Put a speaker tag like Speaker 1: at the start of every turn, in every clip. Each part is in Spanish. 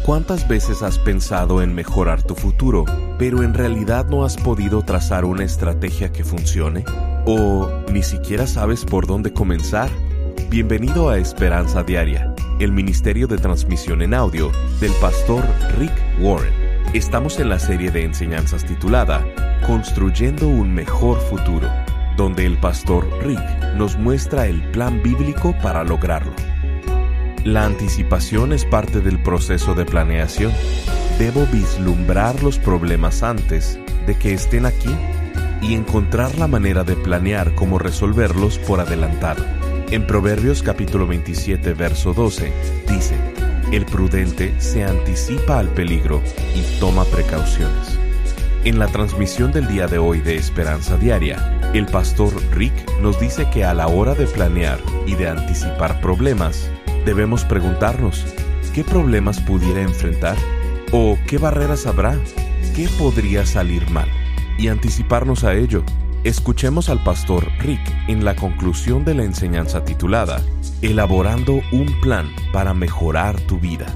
Speaker 1: ¿Cuántas veces has pensado en mejorar tu futuro, pero en realidad no has podido trazar una estrategia que funcione? ¿O ni siquiera sabes por dónde comenzar? Bienvenido a Esperanza Diaria, el ministerio de transmisión en audio del pastor Rick Warren. Estamos en la serie de enseñanzas titulada Construyendo un mejor futuro, donde el pastor Rick nos muestra el plan bíblico para lograrlo. La anticipación es parte del proceso de planeación. Debo vislumbrar los problemas antes de que estén aquí y encontrar la manera de planear cómo resolverlos por adelantado. En Proverbios capítulo 27, verso 12, dice: el prudente se anticipa al peligro y toma precauciones. En la transmisión del día de hoy de Esperanza Diaria, el pastor Rick nos dice que a la hora de planear y de anticipar problemas, debemos preguntarnos, ¿qué problemas pudiera enfrentar? ¿O qué barreras habrá? ¿Qué podría salir mal? Y anticiparnos a ello. Escuchemos al pastor Rick en la conclusión de la enseñanza titulada Elaborando un plan para mejorar tu vida.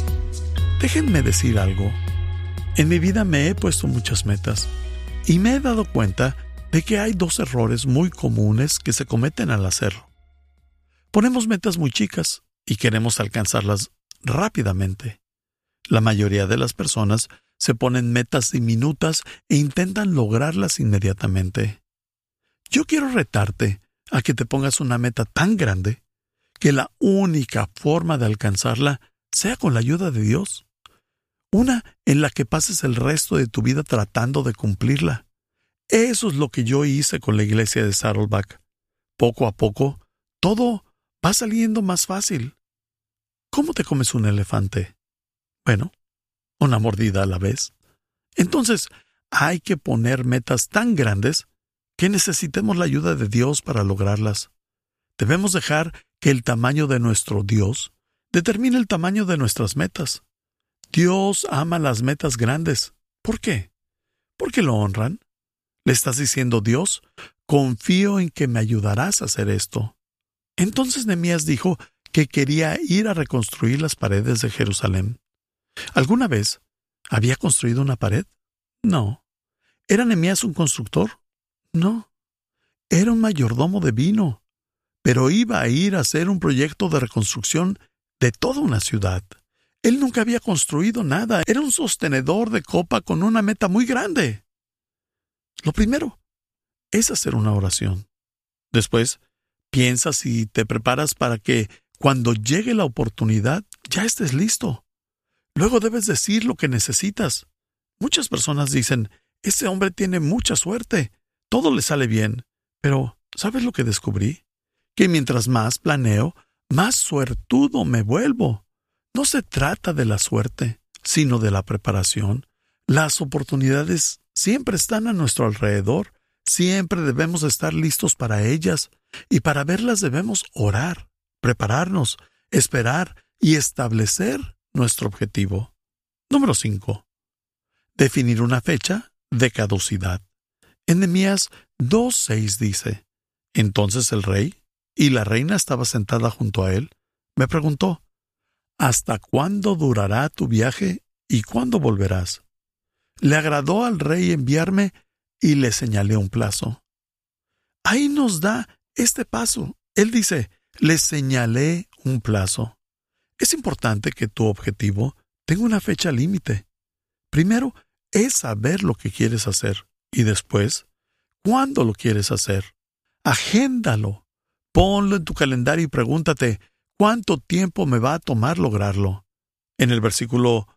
Speaker 2: Déjenme decir algo. En mi vida me he puesto muchas metas y me he dado cuenta de que hay dos errores muy comunes que se cometen al hacerlo. Ponemos metas muy chicas y queremos alcanzarlas rápidamente. La mayoría de las personas se ponen metas diminutas e intentan lograrlas inmediatamente. Yo quiero retarte a que te pongas una meta tan grande que la única forma de alcanzarla sea con la ayuda de Dios. Una en la que pases el resto de tu vida tratando de cumplirla. Eso es lo que yo hice con la iglesia de Saddleback. Poco a poco, todo va saliendo más fácil. ¿Cómo te comes un elefante? Bueno, una mordida a la vez. Entonces, hay que poner metas tan grandes que necesitemos la ayuda de Dios para lograrlas. Debemos dejar que el tamaño de nuestro Dios determine el tamaño de nuestras metas. Dios ama las metas grandes. ¿Por qué? Porque lo honran. Le estás diciendo: Dios, confío en que me ayudarás a hacer esto. Entonces Nehemías dijo que quería ir a reconstruir las paredes de Jerusalén. ¿Alguna vez había construido una pared? No. ¿Era Nehemías un constructor? No. Era un mayordomo de vino, pero iba a ir a hacer un proyecto de reconstrucción de toda una ciudad. Él nunca había construido nada. Era un sostenedor de copa con una meta muy grande. Lo primero es hacer una oración. Después, piensas y te preparas para que cuando llegue la oportunidad ya estés listo. Luego debes decir lo que necesitas. Muchas personas dicen: ese hombre tiene mucha suerte, todo le sale bien. Pero, ¿sabes lo que descubrí? Que mientras más planeo, más suertudo me vuelvo. No se trata de la suerte, sino de la preparación. Las oportunidades siempre están a nuestro alrededor. Siempre debemos estar listos para ellas. Y para verlas debemos orar, prepararnos, esperar y establecer nuestro objetivo. Número 5. Definir una fecha de caducidad. En Nehemías 2:6 dice: entonces el rey y la reina estaba sentada junto a él. Me preguntó: ¿hasta cuándo durará tu viaje y cuándo volverás? Le agradó al rey enviarme y le señalé un plazo. Ahí nos da este paso. Él dice: le señalé un plazo. Es importante que tu objetivo tenga una fecha límite. Primero es saber lo que quieres hacer y después, ¿cuándo lo quieres hacer? Agéndalo. Ponlo en tu calendario y pregúntate: ¿cuánto tiempo me va a tomar lograrlo? En el versículo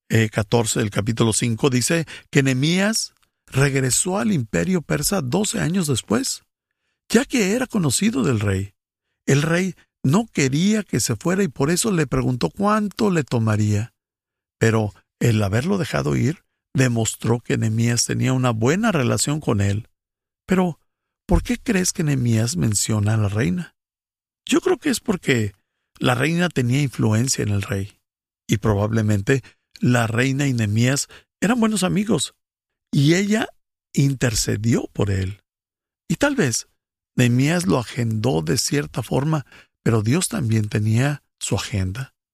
Speaker 2: 14 del capítulo 5 dice que Nehemías regresó al imperio persa 12 años después, ya que era conocido del rey. El rey no quería que se fuera y por eso le preguntó cuánto le tomaría. Pero el haberlo dejado ir demostró que Nehemías tenía una buena relación con él. Pero, ¿por qué crees que Nehemías menciona a la reina? Yo creo que es porque la reina tenía influencia en el rey. Y probablemente la reina y Nehemías eran buenos amigos. Y ella intercedió por él. Y tal vez Nehemías lo agendó de cierta forma, pero Dios también tenía su agenda.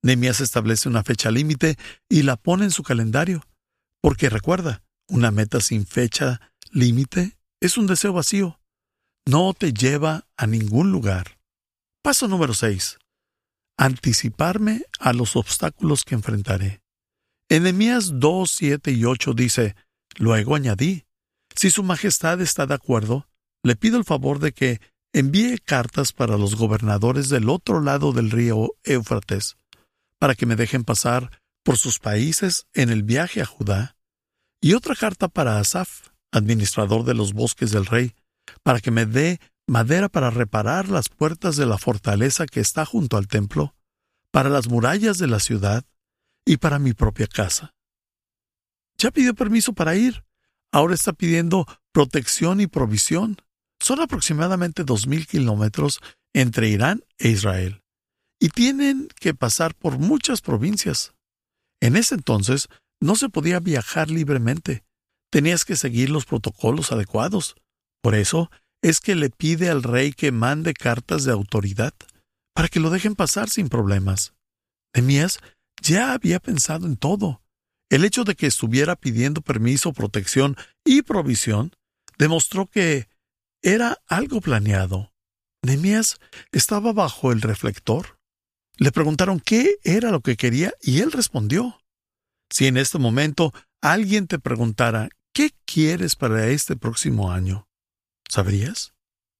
Speaker 2: Nehemías establece una fecha límite y la pone en su calendario, porque recuerda, una meta sin fecha límite es un deseo vacío. No te lleva a ningún lugar. Paso número 6. Anticiparme a los obstáculos que enfrentaré. En Nehemías 2, 7 y 8 dice, luego añadí, si su majestad está de acuerdo, le pido el favor de que envíe cartas para los gobernadores del otro lado del río Éufrates, para que me dejen pasar por sus países en el viaje a Judá, y otra carta para Asaf, administrador de los bosques del rey, para que me dé madera para reparar las puertas de la fortaleza que está junto al templo, para las murallas de la ciudad y para mi propia casa. Ya pidió permiso para ir. Ahora está pidiendo protección y provisión. Son aproximadamente 2,000 kilómetros entre Irán e Israel, y tienen que pasar por muchas provincias. En ese entonces no se podía viajar libremente. Tenías que seguir los protocolos adecuados. Por eso es que le pide al rey que mande cartas de autoridad para que lo dejen pasar sin problemas. Nehemías ya había pensado en todo. El hecho de que estuviera pidiendo permiso, protección y provisión demostró que era algo planeado. Nehemías estaba bajo el reflector. Le preguntaron qué era lo que quería y él respondió. Si en este momento alguien te preguntara, ¿qué quieres para este próximo año? ¿Sabrías?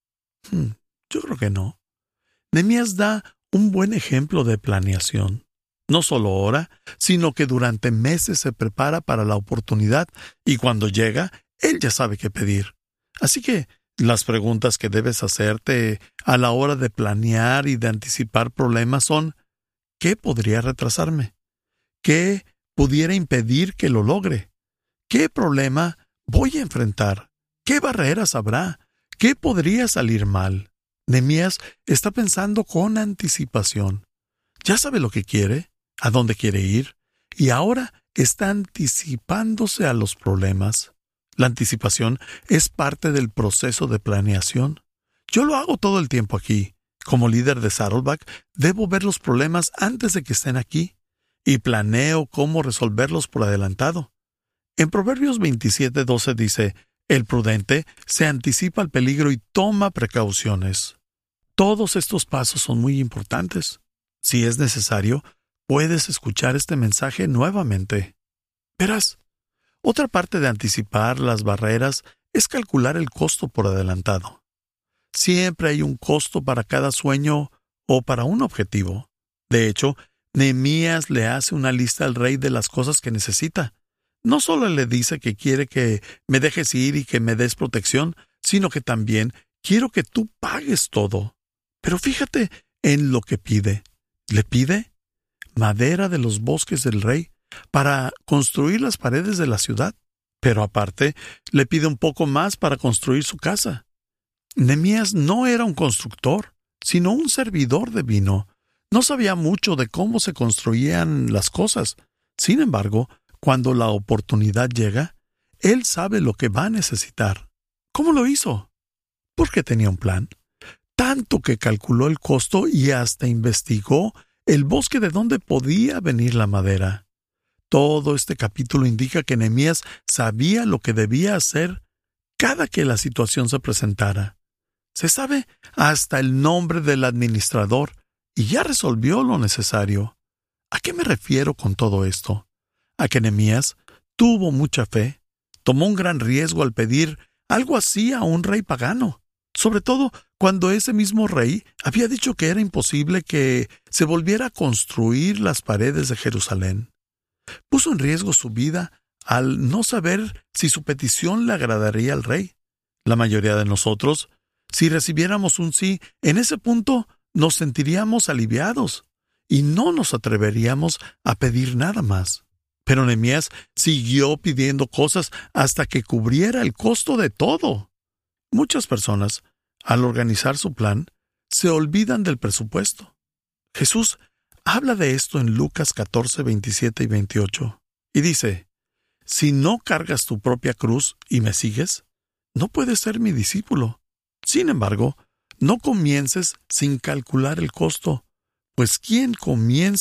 Speaker 2: Yo creo que no. Nehemías da un buen ejemplo de planeación. No solo ora, sino que durante meses se prepara para la oportunidad y cuando llega, él ya sabe qué pedir. Así que las preguntas que debes hacerte a la hora de planear y de anticipar problemas son: ¿qué podría retrasarme? ¿Qué pudiera impedir que lo logre? ¿Qué problema voy a enfrentar? ¿Qué barreras habrá? ¿Qué podría salir mal? Nehemías está pensando con anticipación. Ya sabe lo que quiere, a dónde quiere ir, y ahora está anticipándose a los problemas. La anticipación es parte del proceso de planeación. Yo lo hago todo el tiempo aquí. Como líder de Saddleback, debo ver los problemas antes de que estén aquí, y planeo cómo resolverlos por adelantado. En Proverbios 27:12 dice, el prudente se anticipa al peligro y toma precauciones. Todos estos pasos son muy importantes. Si es necesario, puedes escuchar este mensaje nuevamente. Verás, otra parte de anticipar las barreras es calcular el costo por adelantado. Siempre hay un costo para cada sueño o para un objetivo. De hecho, Nehemías le hace una lista al rey de las cosas que necesita. No solo le dice que quiere que me dejes ir y que me des protección, sino que también quiero que tú pagues todo. Pero fíjate en lo que pide. Le pide madera de los bosques del rey para construir las paredes de la ciudad. Pero aparte, le pide un poco más para construir su casa. Nehemías no era un constructor, sino un servidor de vino. No sabía mucho de cómo se construían las cosas. Sin embargo, cuando la oportunidad llega, él sabe lo que va a necesitar. ¿Cómo lo hizo? Porque tenía un plan. Tanto que calculó el costo y hasta investigó el bosque de donde podía venir la madera. Todo este capítulo indica que Nehemías sabía lo que debía hacer cada que la situación se presentara. Se sabe hasta el nombre del administrador y ya resolvió lo necesario. ¿A qué me refiero con todo esto? A que Nehemías tuvo mucha fe, tomó un gran riesgo al pedir algo así a un rey pagano, sobre todo cuando ese mismo rey había dicho que era imposible que se volviera a construir las paredes de Jerusalén. Puso en riesgo su vida al no saber si su petición le agradaría al rey. La mayoría de nosotros, si recibiéramos un sí, en ese punto nos sentiríamos aliviados y no nos atreveríamos a pedir nada más. Pero Nehemías siguió pidiendo cosas hasta que cubriera el costo de todo. Muchas personas, al organizar su plan, se olvidan del presupuesto. Jesús habla de esto en Lucas 14, 27 y 28, y dice, si no cargas tu propia cruz y me sigues, no puedes ser mi discípulo. Sin embargo, no comiences sin calcular el costo, pues quien comienza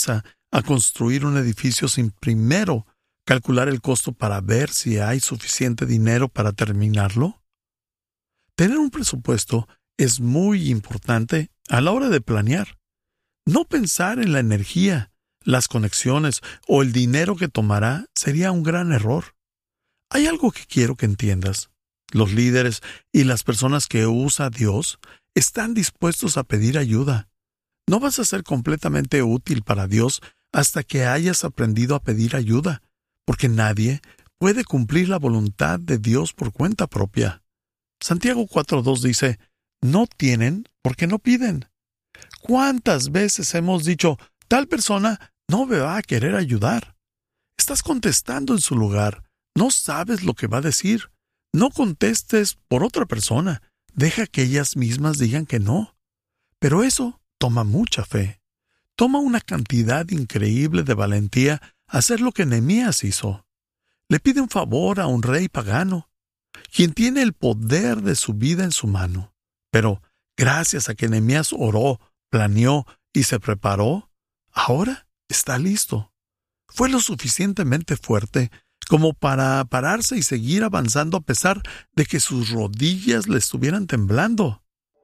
Speaker 2: a construir un edificio sin primero calcular el costo para ver si hay suficiente dinero para terminarlo? Tener un presupuesto es muy importante a la hora de planear. No pensar en la energía, las conexiones o el dinero que tomará sería un gran error. Hay algo que quiero que entiendas. Los líderes y las personas que usa Dios están dispuestos a pedir ayuda. No vas a ser completamente útil para Dios hasta que hayas aprendido a pedir ayuda, porque nadie puede cumplir la voluntad de Dios por cuenta propia. Santiago 4:2 dice, no tienen porque no piden. ¿Cuántas veces hemos dicho, tal persona no me va a querer ayudar? Estás contestando en su lugar. No sabes lo que va a decir. No contestes por otra persona. Deja que ellas mismas digan que no. Pero eso toma mucha fe. Toma una cantidad increíble de valentía hacer lo que Nehemías hizo. Le pide un favor a un rey pagano, quien tiene el poder de su vida en su mano. Pero gracias a que Nehemías oró, planeó y se preparó, ahora está listo. Fue lo suficientemente fuerte como para pararse y seguir avanzando a pesar de que sus rodillas le estuvieran temblando.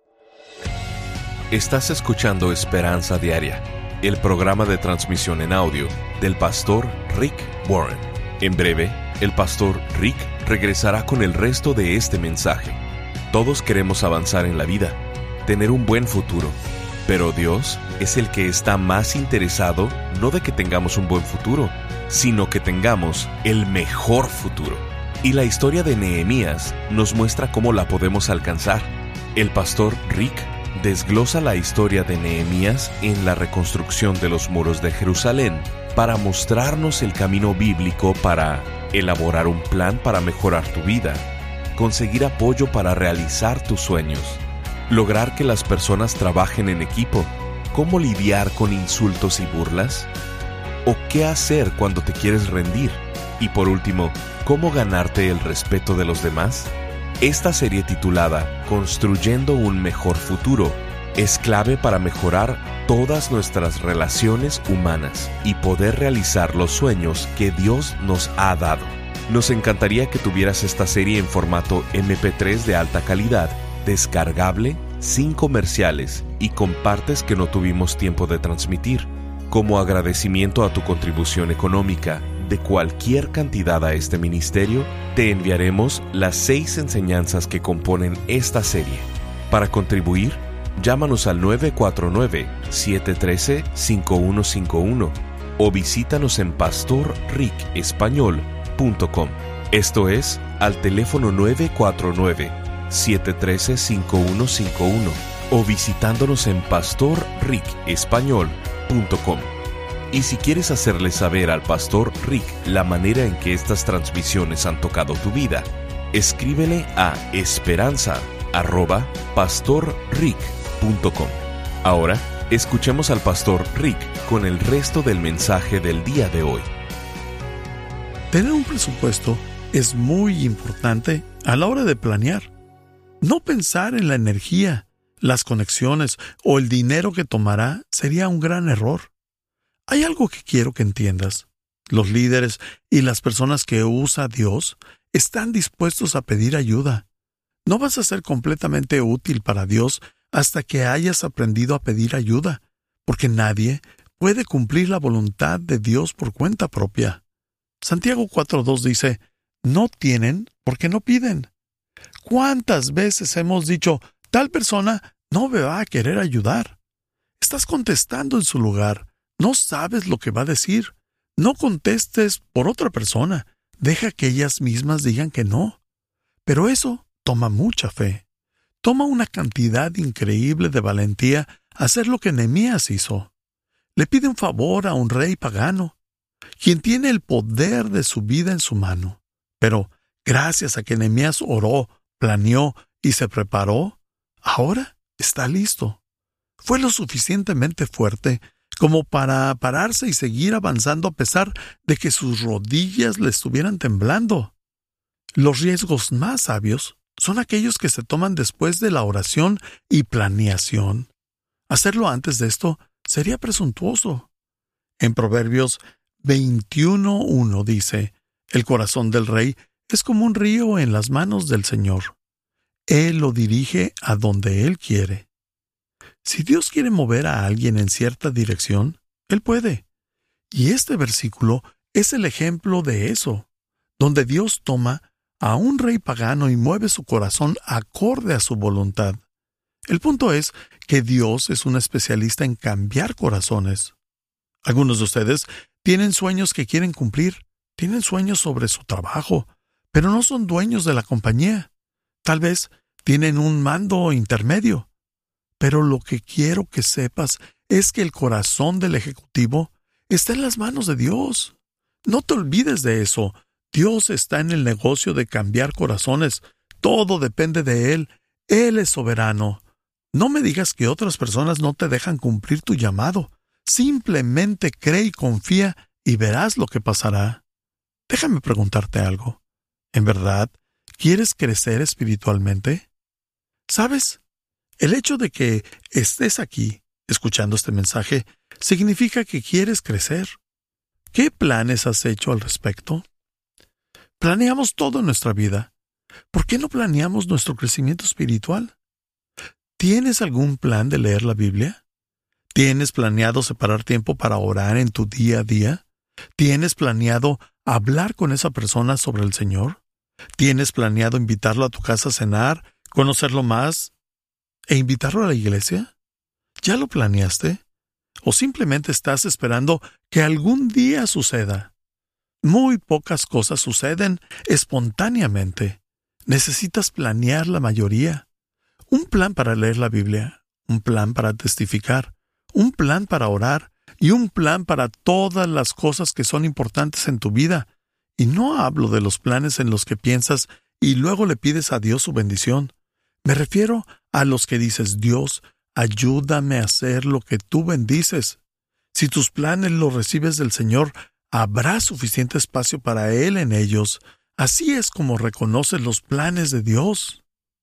Speaker 1: Estás escuchando Esperanza Diaria, el programa de transmisión en audio del pastor Rick Warren. En breve, el pastor Rick regresará con el resto de este mensaje. Todos queremos avanzar en la vida, tener un buen futuro, pero Dios es el que está más interesado no de que tengamos un buen futuro, sino que tengamos el mejor futuro. Y la historia de Nehemías nos muestra cómo la podemos alcanzar. El pastor Rick desglosa la historia de Nehemías en la reconstrucción de los muros de Jerusalén para mostrarnos el camino bíblico para elaborar un plan para mejorar tu vida, conseguir apoyo para realizar tus sueños, lograr que las personas trabajen en equipo, cómo lidiar con insultos y burlas, o qué hacer cuando te quieres rendir, y por último, cómo ganarte el respeto de los demás. Esta serie titulada Construyendo un mejor futuro es clave para mejorar todas nuestras relaciones humanas y poder realizar los sueños que Dios nos ha dado. Nos encantaría que tuvieras esta serie en formato MP3 de alta calidad, descargable, sin comerciales y con partes que no tuvimos tiempo de transmitir. Como agradecimiento a tu contribución económica de cualquier cantidad a este ministerio, te enviaremos las 6 enseñanzas que componen esta serie. Para contribuir, llámanos al 949-713-5151 o visítanos en pastorricespañol.com. Esto es, al teléfono 949-713-5151 o visitándonos en pastorricespañol.com. Y si quieres hacerle saber al pastor Rick la manera en que estas transmisiones han tocado tu vida, escríbele a esperanza@pastorrick.com. Ahora, escuchemos al pastor Rick con el resto del mensaje del día de hoy.
Speaker 2: Tener un presupuesto es muy importante a la hora de planear. No pensar en la energía, las conexiones o el dinero que tomará sería un gran error. Hay algo que quiero que entiendas. Los líderes y las personas que usa Dios están dispuestos a pedir ayuda. No vas a ser completamente útil para Dios hasta que hayas aprendido a pedir ayuda, porque nadie puede cumplir la voluntad de Dios por cuenta propia. Santiago 4:2 dice, no tienen porque no piden. ¿Cuántas veces hemos dicho, tal persona no me va a querer ayudar? Estás contestando en su lugar. No sabes lo que va a decir. No contestes por otra persona. Deja que ellas mismas digan que no. Pero eso toma mucha fe. Toma una cantidad increíble de valentía hacer lo que Nehemías hizo. Le pide un favor a un rey pagano, quien tiene el poder de su vida en su mano. Pero gracias a que Nehemías oró, planeó y se preparó, ahora está listo. Fue lo suficientemente fuerte como para pararse y seguir avanzando a pesar de que sus rodillas le estuvieran temblando. Los riesgos más sabios son aquellos que se toman después de la oración y planeación. Hacerlo antes de esto sería presuntuoso. En Proverbios 21:1 dice, el corazón del rey es como un río en las manos del Señor. Él lo dirige a donde Él quiere. Si Dios quiere mover a alguien en cierta dirección, Él puede. Y este versículo es el ejemplo de eso, donde Dios toma a un rey pagano y mueve su corazón acorde a su voluntad. El punto es que Dios es un especialista en cambiar corazones. Algunos de ustedes tienen sueños que quieren cumplir, tienen sueños sobre su trabajo, pero no son dueños de la compañía. Tal vez tienen un mando intermedio. Pero lo que quiero que sepas es que el corazón del ejecutivo está en las manos de Dios. No te olvides de eso. Dios está en el negocio de cambiar corazones. Todo depende de Él. Él es soberano. No me digas que otras personas no te dejan cumplir tu llamado. Simplemente cree y confía y verás lo que pasará. Déjame preguntarte algo. ¿En verdad quieres crecer espiritualmente? ¿Sabes? El hecho de que estés aquí, escuchando este mensaje, significa que quieres crecer. ¿Qué planes has hecho al respecto? Planeamos todo en nuestra vida. ¿Por qué no planeamos nuestro crecimiento espiritual? ¿Tienes algún plan de leer la Biblia? ¿Tienes planeado separar tiempo para orar en tu día a día? ¿Tienes planeado hablar con esa persona sobre el Señor? ¿Tienes planeado invitarlo a tu casa a cenar, conocerlo más e invitarlo a la iglesia? ¿Ya lo planeaste? ¿O simplemente estás esperando que algún día suceda? Muy pocas cosas suceden espontáneamente. Necesitas planear la mayoría. Un plan para leer la Biblia, un plan para testificar, un plan para orar y un plan para todas las cosas que son importantes en tu vida. Y no hablo de los planes en los que piensas y luego le pides a Dios su bendición. Me refiero a los que dices, Dios, ayúdame a hacer lo que tú bendices. Si tus planes los recibes del Señor, habrá suficiente espacio para Él en ellos. Así es como reconoces los planes de Dios.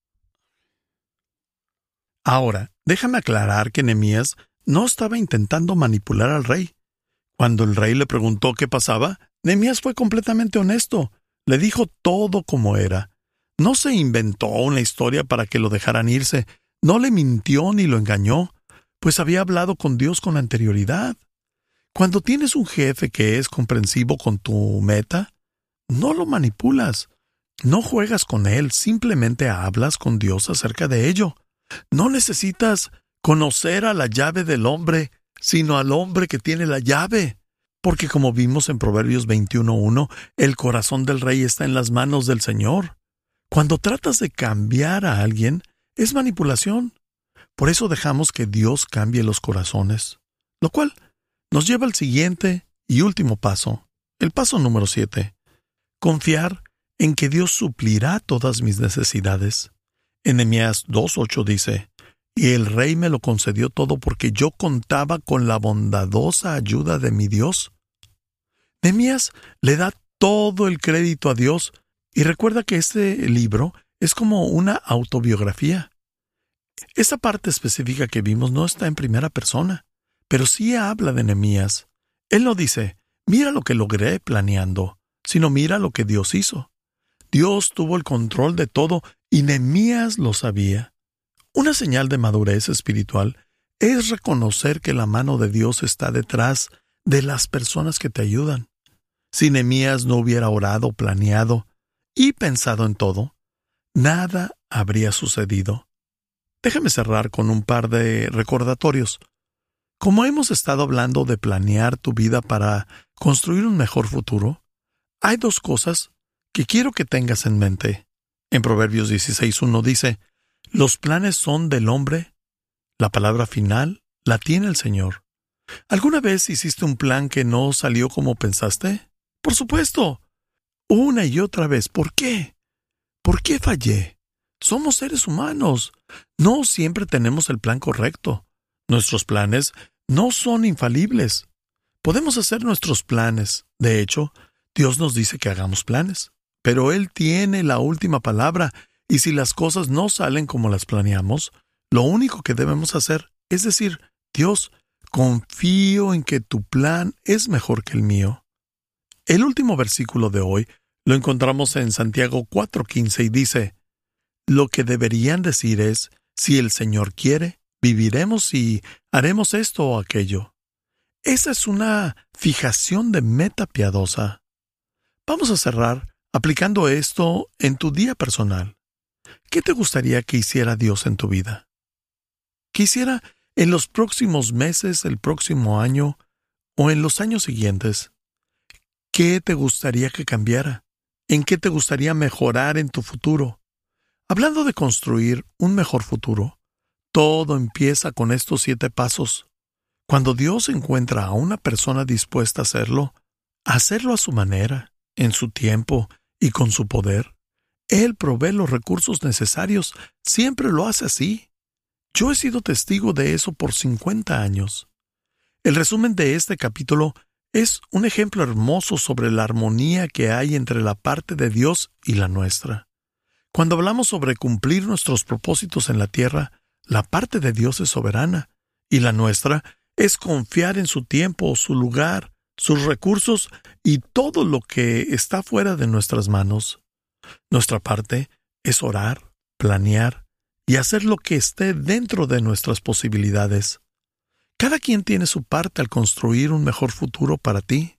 Speaker 2: Ahora, déjame aclarar que Nehemías no estaba intentando manipular al rey. Cuando el rey le preguntó qué pasaba, Nehemías fue completamente honesto. Le dijo todo como era. No se inventó una historia para que lo dejaran irse. No le mintió ni lo engañó, pues había hablado con Dios con anterioridad. Cuando tienes un jefe que es comprensivo con tu meta, no lo manipulas. No juegas con él, simplemente hablas con Dios acerca de ello. No necesitas conocer a la llave del hombre, sino al hombre que tiene la llave. Porque como vimos en Proverbios 21:1, el corazón del rey está en las manos del Señor. Cuando tratas de cambiar a alguien, es manipulación. Por eso dejamos que Dios cambie los corazones. Lo cual nos lleva al siguiente y último paso. El paso número 7. Confiar en que Dios suplirá todas mis necesidades. En Nehemías 2:8 dice, y el rey me lo concedió todo porque yo contaba con la bondadosa ayuda de mi Dios. Nehemías le da todo el crédito a Dios y recuerda que este libro es como una autobiografía. Esa parte específica que vimos no está en primera persona, pero sí habla de Nehemías. Él no dice, mira lo que logré planeando, sino mira lo que Dios hizo. Dios tuvo el control de todo y Nehemías lo sabía. Una señal de madurez espiritual es reconocer que la mano de Dios está detrás de las personas que te ayudan. Si Nehemías no hubiera orado, planeado y pensado en todo, nada habría sucedido. Déjame cerrar con un par de recordatorios. Como hemos estado hablando de planear tu vida para construir un mejor futuro, hay dos cosas que quiero que tengas en mente. En Proverbios 16:1 dice, los planes son del hombre, la palabra final la tiene el Señor. ¿Alguna vez hiciste un plan que no salió como pensaste? Por supuesto. Una y otra vez. ¿Por qué? ¿Por qué fallé? Somos seres humanos. No siempre tenemos el plan correcto. Nuestros planes no son infalibles. Podemos hacer nuestros planes. De hecho, Dios nos dice que hagamos planes. Pero Él tiene la última palabra, y si las cosas no salen como las planeamos, lo único que debemos hacer es decir, Dios, Confío en que tu plan es mejor que el mío. El último versículo de hoy lo encontramos en Santiago 4:15 y dice: lo que deberían decir es: si el Señor quiere, viviremos y haremos esto o aquello. Esa es una fijación de meta piadosa. Vamos a cerrar aplicando esto en tu día personal. ¿Qué te gustaría que hiciera Dios en tu vida? ¿Qué hiciera en los próximos meses, el próximo año o en los años siguientes? ¿Qué te gustaría que cambiara? ¿En qué te gustaría mejorar en tu futuro? Hablando de construir un mejor futuro, todo empieza con estos 7 pasos. Cuando Dios encuentra a una persona dispuesta a hacerlo a su manera, en su tiempo y con su poder, Él provee los recursos necesarios. Siempre lo hace así. Yo he sido testigo de eso por 50 años. El resumen de este capítulo es un ejemplo hermoso sobre la armonía que hay entre la parte de Dios y la nuestra. Cuando hablamos sobre cumplir nuestros propósitos en la tierra, la parte de Dios es soberana, y la nuestra es confiar en su tiempo, su lugar, sus recursos y todo lo que está fuera de nuestras manos. Nuestra parte es orar, planear y hacer lo que esté dentro de nuestras posibilidades. Cada quien tiene su parte al construir un mejor futuro para ti.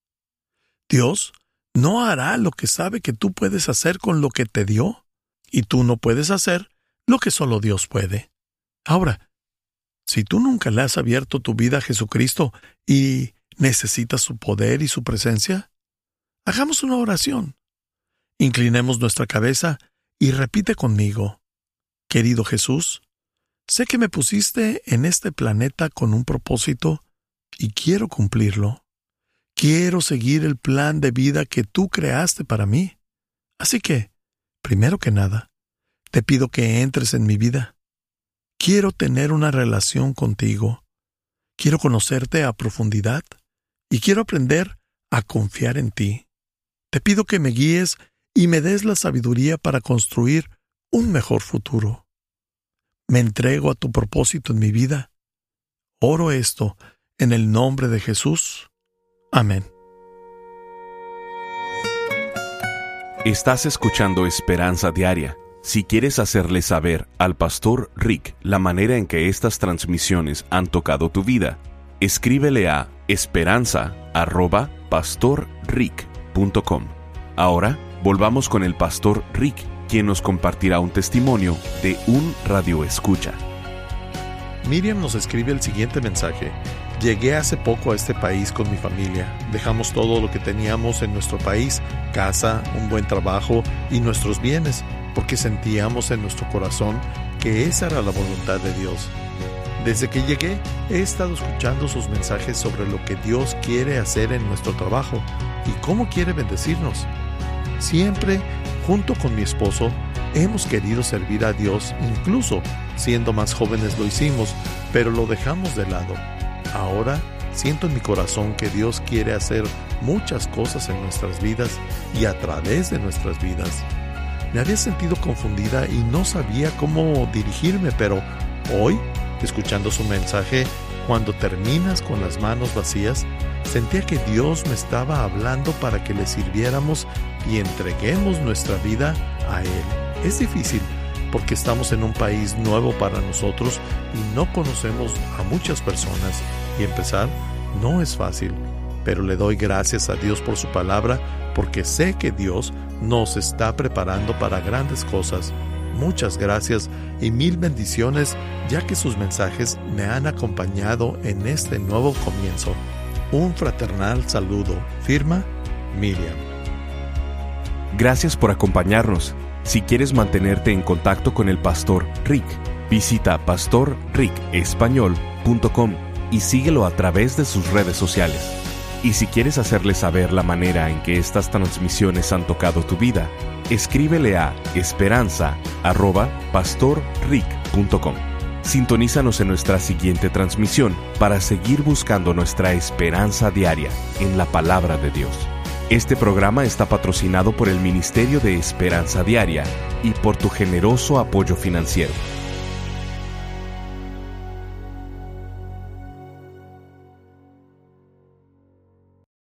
Speaker 2: Dios no hará lo que sabe que tú puedes hacer con lo que te dio, y tú no puedes hacer lo que solo Dios puede. Ahora, si tú nunca le has abierto tu vida a Jesucristo y necesitas su poder y su presencia, hagamos una oración. Inclinemos nuestra cabeza y repite conmigo: querido Jesús, sé que me pusiste en este planeta con un propósito y quiero cumplirlo. Quiero seguir el plan de vida que tú creaste para mí. Así que, primero que nada, te pido que entres en mi vida. Quiero tener una relación contigo. Quiero conocerte a profundidad y quiero aprender a confiar en ti. Te pido que me guíes y me des la sabiduría para construir un mejor futuro. Me entrego a tu propósito en mi vida. Oro esto en el nombre de Jesús. Amén.
Speaker 1: Estás escuchando Esperanza Diaria. Si quieres hacerle saber al Pastor Rick la manera en que estas transmisiones han tocado tu vida, escríbele a esperanza@pastorrick.com. Ahora, volvamos con el Pastor Rick, quien nos compartirá un testimonio de un radioescucha.
Speaker 2: Miriam nos escribe el siguiente mensaje. Llegué hace poco a este país con mi familia. Dejamos todo lo que teníamos en nuestro país, casa, un buen trabajo y nuestros bienes, porque sentíamos en nuestro corazón que esa era la voluntad de Dios. Desde que llegué, he estado escuchando sus mensajes sobre lo que Dios quiere hacer en nuestro trabajo y cómo quiere bendecirnos. Siempre, junto con mi esposo, hemos querido servir a Dios, incluso siendo más jóvenes lo hicimos, pero lo dejamos de lado. Ahora siento en mi corazón que Dios quiere hacer muchas cosas en nuestras vidas y a través de nuestras vidas. Me había sentido confundida y no sabía cómo dirigirme, pero hoy, escuchando su mensaje, cuando terminas con las manos vacías, sentía que Dios me estaba hablando para que le sirviéramos y entreguemos nuestra vida a Él. Es difícil porque estamos en un país nuevo para nosotros y no conocemos a muchas personas, y empezar no es fácil, pero le doy gracias a Dios por su palabra, porque sé que Dios nos está preparando para grandes cosas. Muchas gracias y mil bendiciones, ya que sus mensajes me han acompañado en este nuevo comienzo. Un fraternal saludo. Firma, Miriam.
Speaker 1: Gracias por acompañarnos. Si quieres mantenerte en contacto con el Pastor Rick, visita pastorricespañol.com y síguelo a través de sus redes sociales. Y si quieres hacerle saber la manera en que estas transmisiones han tocado tu vida, escríbele a esperanza@pastorrick.com. Sintonízanos en nuestra siguiente transmisión para seguir buscando nuestra esperanza diaria en la palabra de Dios. Este programa está patrocinado por el Ministerio de Esperanza Diaria y por tu generoso apoyo financiero.